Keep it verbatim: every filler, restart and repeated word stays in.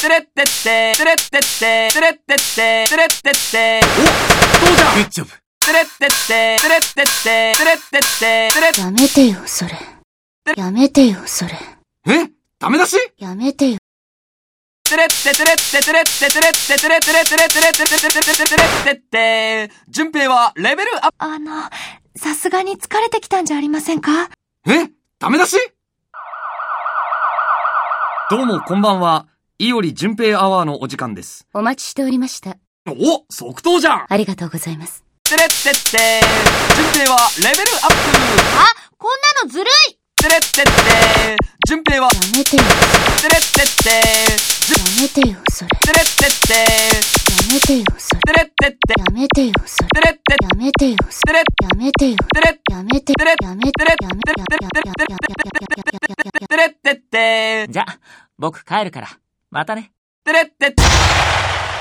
つれってってつれってってつれってってつれってってお、どうじゃ。グッジョブ。 つれってってつれってってつれってってつれ。 やめてよそれ。やめてよそれ。 え、ダメ出し。 やめてよ。 つれってつれってつれってつれってつれつれつれつれつれつれつれつれつれってって順平はレベルアップ。 あの、さすがに疲れてきたんじゃありませんか？ え、ダメ出し。どうもこんばんは。いおり順平アワーのお時間です。 お待ちしておりました。 お、即答じゃん。 ありがとうございます。 つれってって順平はレベルアップ。 あ、こんなのずるい。 つれってって順平はやめてよ。 つれってってやめてよそれ。 つれってってやめてよそれ。 つれってってやめてよそれ。 つれってやめてよそつれれ。やめてよ。 つれやめてつれやめてやめてやめてやめてやめてつれってってじゃ、僕帰るから。またね。 つれってって